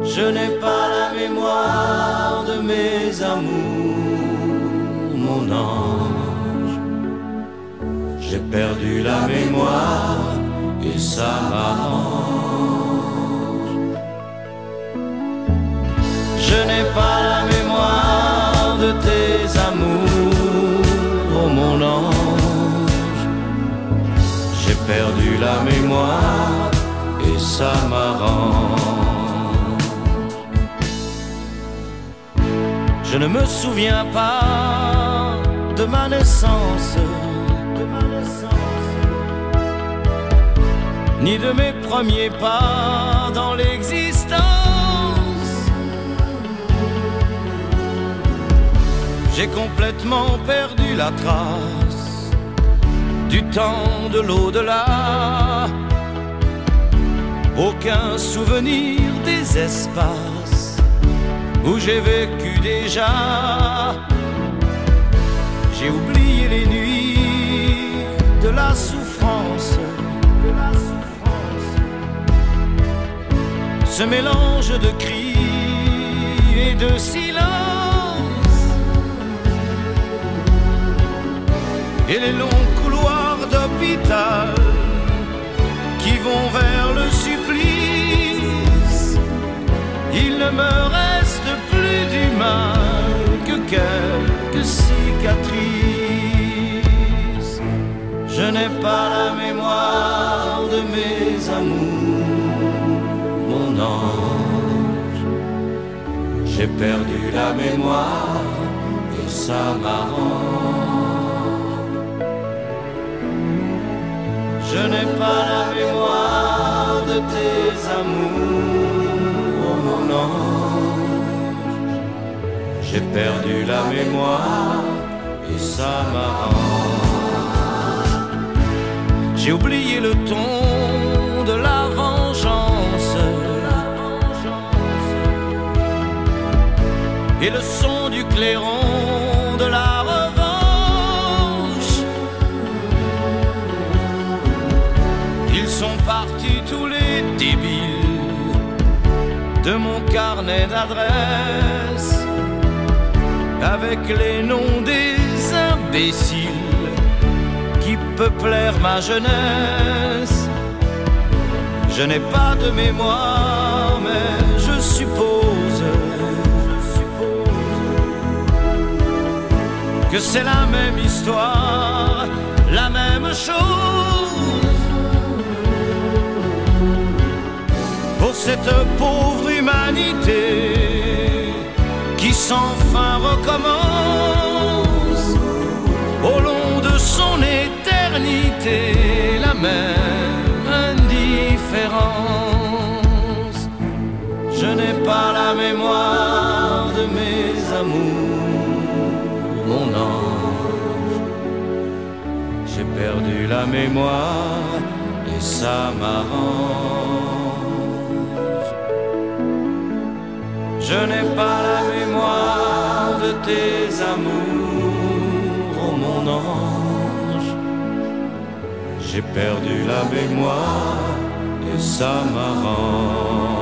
Je n'ai pas la mémoire de mes amours, mon ange. J'ai perdu la mémoire et ça m'arrange. Je n'ai pas la mémoire de tes amours, oh mon ange. J'ai perdu la mémoire et ça m'arrange. Je ne me souviens pas de ma naissance, ni de mes premiers pas dans l'existence. J'ai complètement perdu la trace du temps de l'au-delà. Aucun souvenir des espaces où j'ai vécu déjà. J'ai oublié les nuits de la souffrance, ce mélange de cris et de silence, et les longs couloirs d'hôpital qui vont vers le supplice. Il ne me reste plus du mal que quelques cicatrices. Je n'ai pas la mémoire de mes amours, mon ange. J'ai perdu la mémoire et ça m'arrange. Je n'ai pas la mémoire de tes amours, oh mon ange. J'ai perdu la mémoire et ça m'arrange. J'ai oublié le ton de la vengeance et le son du clairon de la revanche. Ils sont partis tous les débiles de mon carnet d'adresses, avec les noms des imbéciles qui peuplèrent ma jeunesse. Je n'ai pas de mémoire, mais je suppose que c'est la même histoire, la même chose pour cette pauvre humanité qui sans fin recommence au long de son éternité, la même indifférence. Je n'ai pas la mémoire de mes amours, mon ange. J'ai perdu la mémoire et ça m'arrange. Je n'ai pas la mémoire de tes amours, oh mon ange. J'ai perdu la mémoire et ça m'arrange.